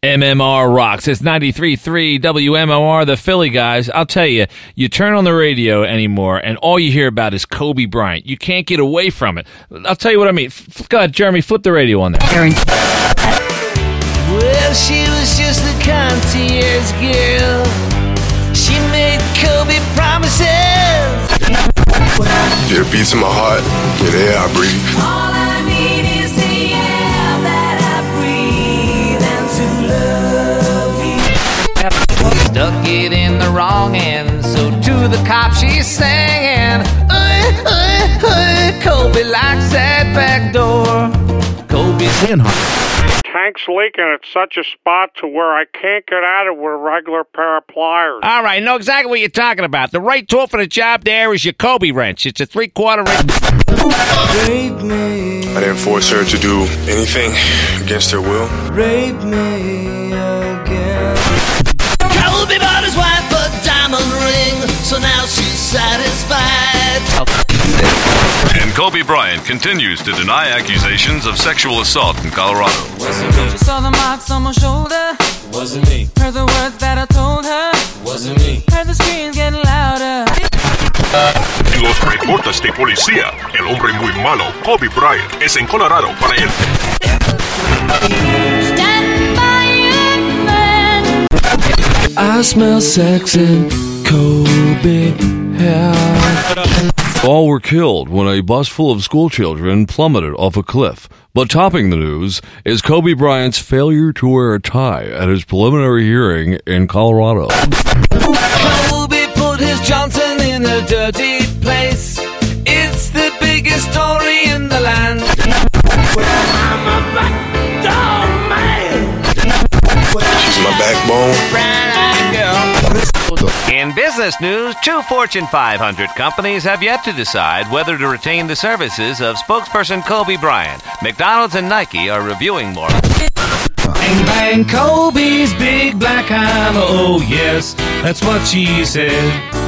MMR rocks. It's 93.3 WMMR, the Philly guys. I'll tell you, you turn on the radio anymore, and all you hear about is Kobe Bryant. You can't get away from it. I'll tell you what I mean. Go ahead, Jeremy, flip the radio on there. Well, she was just the concierge girl. She made Kobe promises. Yeah, it beats in my heart. Yeah, the air I breathe. All I need is the air that I breathe and to love you. Stuck it in the wrong end, so to the cop she's singing. Kobe likes that back door. Kobe's in her. Tank's leaking at such a spot to where I can't get at it with a regular pair of pliers. All right, I know exactly what you're talking about. The right tool for the job there is your Kobe wrench. It's a 3/4 inch. Rape me. I didn't force her to do anything against her will. Rape me again. Kobe bought his wife a diamond ring, so now she's satisfied. And Kobe Bryant continues to deny accusations of sexual assault in Colorado. Wasn't me. She saw the marks on my shoulder. Wasn't me. Heard the words that I told her. Wasn't me. Heard the screams getting louder. En los reportes de policía, el hombre muy malo, Kobe Bryant, es en Colorado para él. Stand by it, man. I smell sex in Kobe hair. All were killed when a bus full of schoolchildren plummeted off a cliff. But topping the news is Kobe Bryant's failure to wear a tie at his preliminary hearing in Colorado. Kobe put his Johnson in a dirty place. It's the biggest story in the land. I'm a backbone man. She's my backbone. In business news, 2 Fortune 500 companies have yet to decide whether to retain the services of spokesperson Kobe Bryant. McDonald's and Nike are reviewing more. Bang, bang, Kobe's big black hammer. Oh, yes, that's what she said.